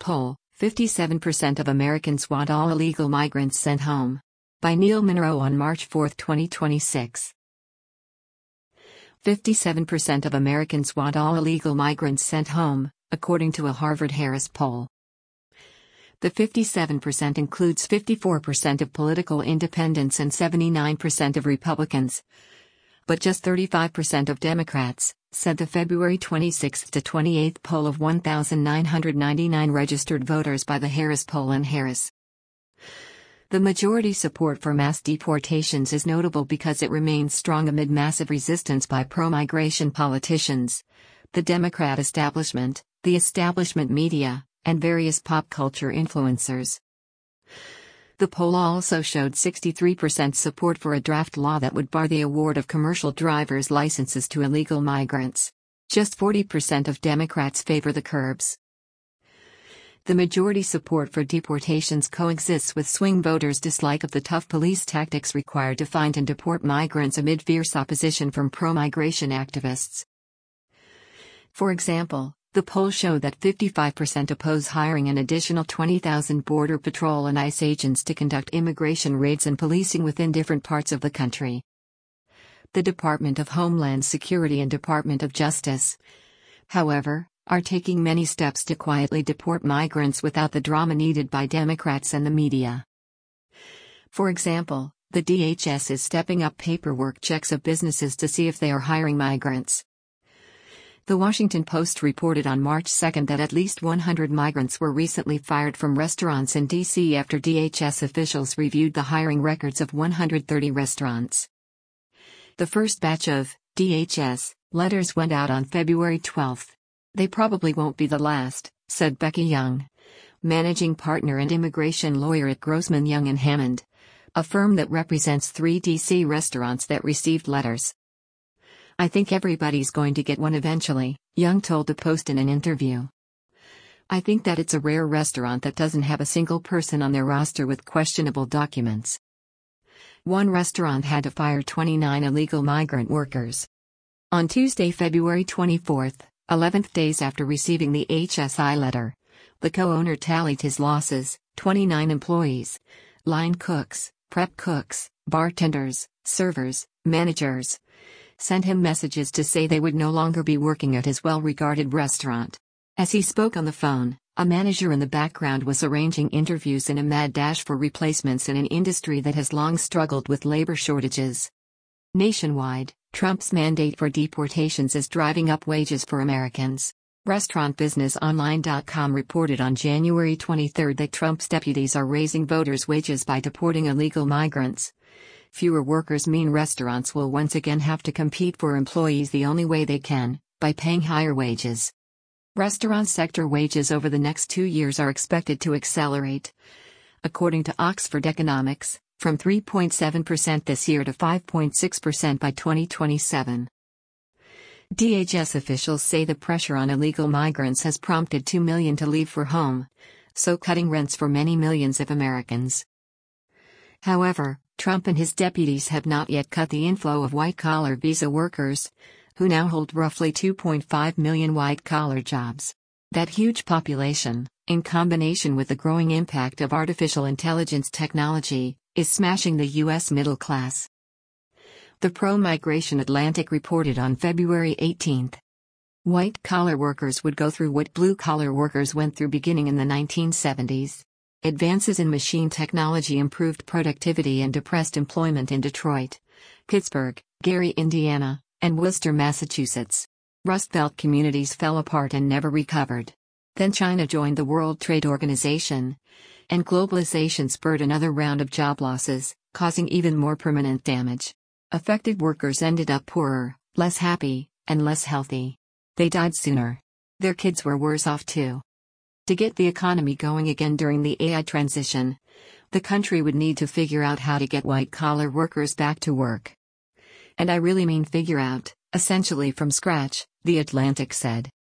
poll, 57% of Americans want all illegal migrants sent home. By Neil Monroe on March 4, 2026. 57% of Americans want all illegal migrants sent home, according to a Harvard-Harris poll. The 57% includes 54% of political independents and 79% of Republicans, but just 35% of Democrats, said the February 26 to 28 poll of 1,999 registered voters by the Harris Poll and Harris. The majority support for mass deportations is notable because it remains strong amid massive resistance by pro-migration politicians, the Democrat establishment, the establishment media, and various pop culture influencers. The poll also showed 63% support for a draft law that would bar the award of commercial driver's licenses to illegal migrants. Just 40% of Democrats favor the curbs. The majority support for deportations coexists with swing voters' dislike of the tough police tactics required to find and deport migrants amid fierce opposition from pro-migration activists. For example, the polls show that 55% oppose hiring an additional 20,000 Border Patrol and ICE agents to conduct immigration raids and policing within different parts of the country. The Department of Homeland Security and Department of Justice, however, are taking many steps to quietly deport migrants without the drama needed by Democrats and the media. For example, the DHS is stepping up paperwork checks of businesses to see if they are hiring migrants. The Washington Post reported on March 2 that at least 100 migrants were recently fired from restaurants in D.C. after DHS officials reviewed the hiring records of 130 restaurants. The first batch of DHS letters went out on February 12. They probably won't be the last, said Becky Young, managing partner and immigration lawyer at Grossman Young & Hammond, a firm that represents 3 D.C. restaurants that received letters. I think everybody's going to get one eventually, Young told the Post in an interview. I think that it's a rare restaurant that doesn't have a single person on their roster with questionable documents. One restaurant had to fire 29 illegal migrant workers. On Tuesday, February 24, 11 days after receiving the HSI letter, the co-owner tallied his losses: 29 employees, line cooks, prep cooks, bartenders, servers, managers, sent him messages to say they would no longer be working at his well-regarded restaurant. As he spoke on the phone, a manager in the background was arranging interviews in a mad dash for replacements in an industry that has long struggled with labor shortages. Nationwide, Trump's mandate for deportations is driving up wages for Americans. RestaurantBusinessOnline.com reported on January 23 that Trump's deputies are raising voters' wages by deporting illegal migrants. Fewer workers mean restaurants will once again have to compete for employees the only way they can, by paying higher wages. Restaurant sector wages over the next 2 years are expected to accelerate, according to Oxford Economics, from 3.7% this year to 5.6% by 2027. DHS officials say the pressure on illegal migrants has prompted 2 million to leave for home, so cutting rents for many millions of Americans. However, Trump and his deputies have not yet cut the inflow of white-collar visa workers, who now hold roughly 2.5 million white-collar jobs. That huge population, in combination with the growing impact of artificial intelligence technology, is smashing the U.S. middle class. The pro-migration Atlantic reported on February 18. White-collar workers would go through what blue-collar workers went through beginning in the 1970s. Advances in machine technology improved productivity and depressed employment in Detroit, Pittsburgh, Gary, Indiana, and Worcester, Massachusetts. Rust Belt communities fell apart and never recovered. Then China joined the World Trade Organization, and globalization spurred another round of job losses, causing even more permanent damage. Affected workers ended up poorer, less happy, and less healthy. They died sooner. Their kids were worse off too. To get the economy going again during the AI transition, the country would need to figure out how to get white-collar workers back to work. And I really mean figure out, essentially from scratch, The Atlantic said.